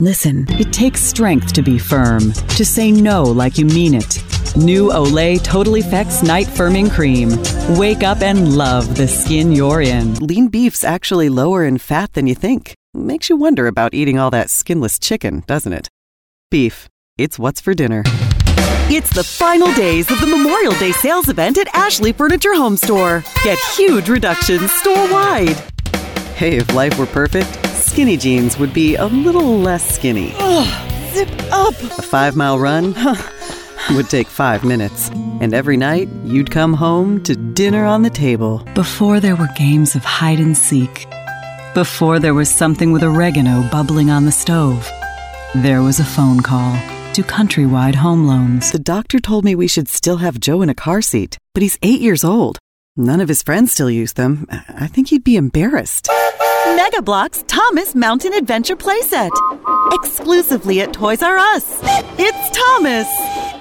Listen, it takes strength to be firm, to say no like you mean it. New Olay Total Effects Night Firming Cream. Wake up and love the skin you're in. Lean beef's actually lower in fat than you think. Makes you wonder about eating all that skinless chicken, doesn't it? Beef, it's what's for dinner. It's the final days of the Memorial Day sales event at Ashley Furniture Home Store. Get huge reductions store-wide. Hey, if life were perfect, skinny jeans would be a little less skinny. Zip up! A 5-mile run would take 5 minutes. And every night, you'd come home to dinner on the table. Before there were games of hide and seek. Before there was something with oregano bubbling on the stove. There was a phone call to Countrywide Home Loans. The doctor told me we should still have Joe in a car seat, but he's 8 years old. None of his friends still use them. I think he'd be embarrassed. Mega Bloks Thomas Mountain Adventure Playset. Exclusively at Toys R Us. It's Thomas.